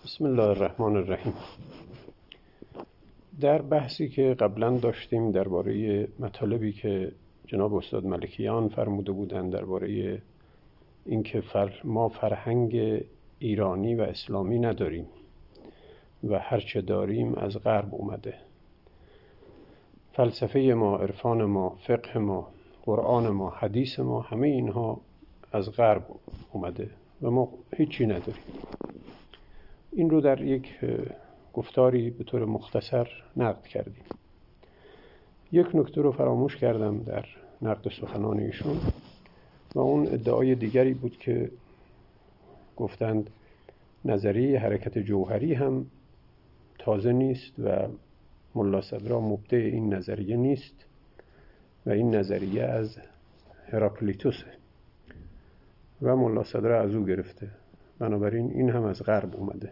بسم الله الرحمن الرحیم. در بحثی که قبلا داشتیم درباره مطالبی که جناب استاد ملکیان فرموده بودند درباره اینکه ما فرهنگ ایرانی و اسلامی نداریم و هرچه داریم از غرب اومده، فلسفه ما، عرفان ما، فقه ما، قرآن ما، حدیث ما، همه اینها از غرب اومده و ما هیچی نداریم. این رو در یک گفتاری به طور مختصر نقد کردیم. یک نکته رو فراموش کردم در نقد سخنان ایشون و اون ادعای دیگری بود که گفتند نظریه حرکت جوهری هم تازه نیست و ملا صدرا مبدع این نظریه نیست و این نظریه از هراکلیتوسه و ملا صدرا از او گرفته، بنابراین این هم از غرب اومده.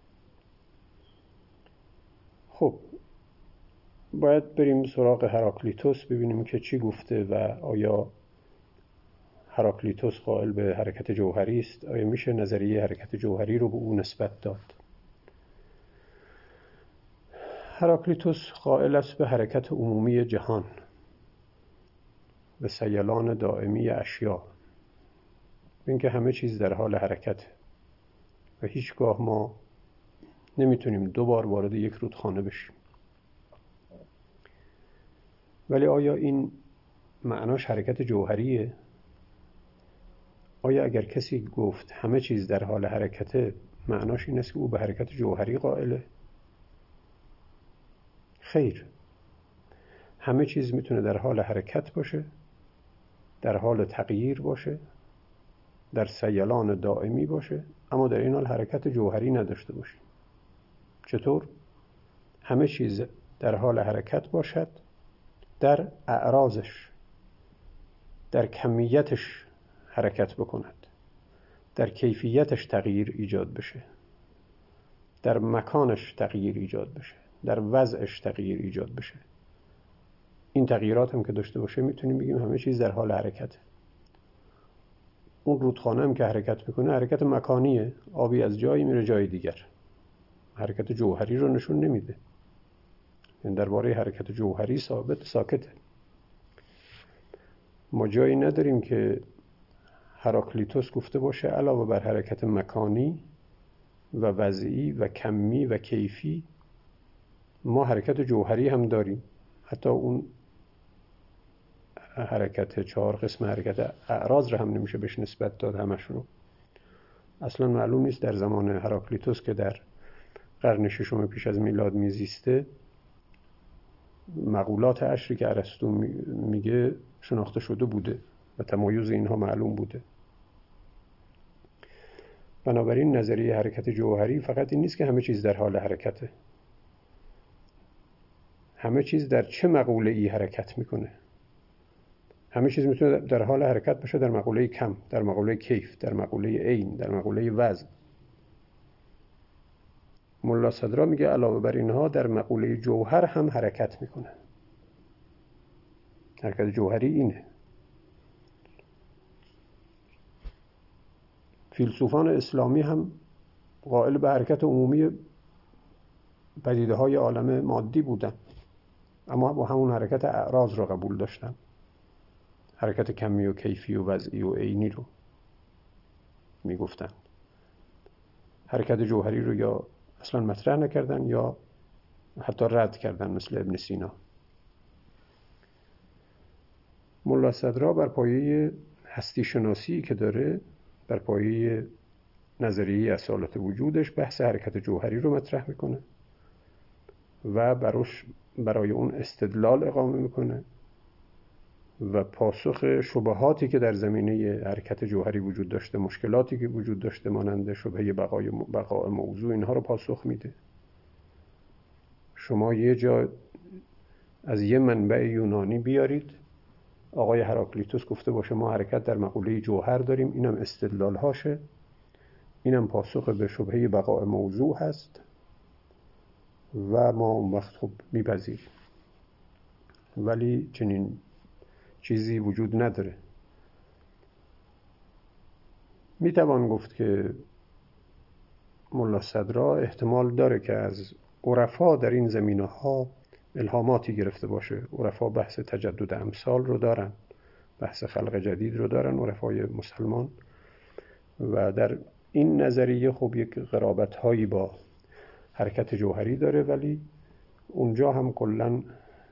خب باید بریم سراغ هراکلیتوس ببینیم که چی گفته و آیا هراکلیتوس قائل به حرکت جوهری است؟ آیا میشه نظریه حرکت جوهری رو به او نسبت داد؟ هراکلیتوس قائل است به حرکت عمومی جهان، به سیلان دائمی اشیا، اینکه همه چیز در حال حرکت و هیچگاه ما نمیتونیم دوبار وارد یک رودخانه بشیم. ولی آیا این معناش حرکت جوهریه؟ آیا اگر کسی گفت همه چیز در حال حرکته معناش این است که او به حرکت جوهری قائله؟ خیر، همه چیز میتونه در حال حرکت باشه، در حال تغییر باشه، در سیلان دائمی باشه، اما در این حال حرکت جوهری نداشته باشه. چطور؟ همه چیز در حال حرکت باشد، در اعراضش، در کمیتش حرکت بکند، در کیفیتش تغییر ایجاد بشه، در مکانش تغییر ایجاد بشه، در وضعش تغییر ایجاد بشه. این تغییرات هم که داشته باشه میتونیم بگیم همه چیز در حال حرکته. اون رودخانه هم که حرکت میکنه حرکت مکانیه، آبی از جایی میره جای دیگر، حرکت جوهری رو نشون نمیده. یعنی درباره حرکت جوهری ساکته. ما جایی نداریم که هراکلیتوس گفته باشه علاوه بر حرکت مکانی و وضعی و کمی و کیفی ما حرکت جوهری هم داریم. حتی اون حرکت 4 قسم حرکت اعراض رو هم نمیشه بهش نسبت داد همشون رو. اصلا معلوم نیست در زمان هراکلیتوس که در قرن 6 پیش از میلاد میزیسته مقولات عشری که ارسطو میگه شناخته شده بوده و تمایز اینها معلوم بوده. بنابراین نظریه حرکت جوهری فقط این نیست که همه چیز در حال حرکته. همه چیز در چه مقوله ای حرکت میکنه؟ همه چیز میتونه در حال حرکت باشه در مقوله کم، در مقوله کیف، در مقوله عین، در مقوله وزن. ملا صدرا میگه علاوه بر اینها در مقوله جوهر هم حرکت میکنه. حرکت جوهری اینه. فیلسوفان اسلامی هم قائل به حرکت عمومی پدیده های عالم مادی بودن، اما با همون حرکت اعراض رو قبول داشتن، حرکت کمی و کیفی و وضعی و عینی رو میگفتن. حرکت جوهری رو یا اصلا مطرح نکردن یا حتی رد کردن، مثل ابن سینا. ملا صدرا بر پایه هستی شناسی که داره، بر پایه نظریه اصالت وجودش، بحث حرکت جوهری رو مطرح میکنه و برای اون استدلال اقامه میکنه و پاسخ شبهاتی که در زمینه حرکت جوهری وجود داشته، مشکلاتی که وجود داشته مانند شبهه بقای موضوع، اینها رو پاسخ میده. شما یه جا از یه منبع یونانی بیارید، آقای هراکلیتوس گفته باشه ما حرکت در مقوله جوهر داریم، اینم استدلال هاشه، اینم پاسخ به شبهه بقای موضوع هست و ما اون وقت خب میپذیریم. ولی چنین چیزی وجود نداره. میتوان گفت که ملا صدرا احتمال داره که از عرفا در این زمینه‌ها الهاماتی گرفته باشه. عرفا بحث تجدد امثال رو دارن، بحث خلق جدید رو دارن، عرفای مسلمان، و در این نظریه خب یک قرابت‌هایی با حرکت جوهری داره، ولی اونجا هم کلاً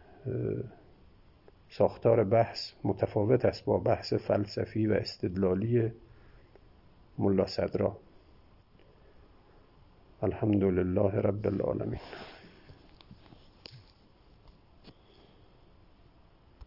ساختار بحث متفاوت است با بحث فلسفی و استدلالی ملا صدرا. الحمدلله رب العالمین.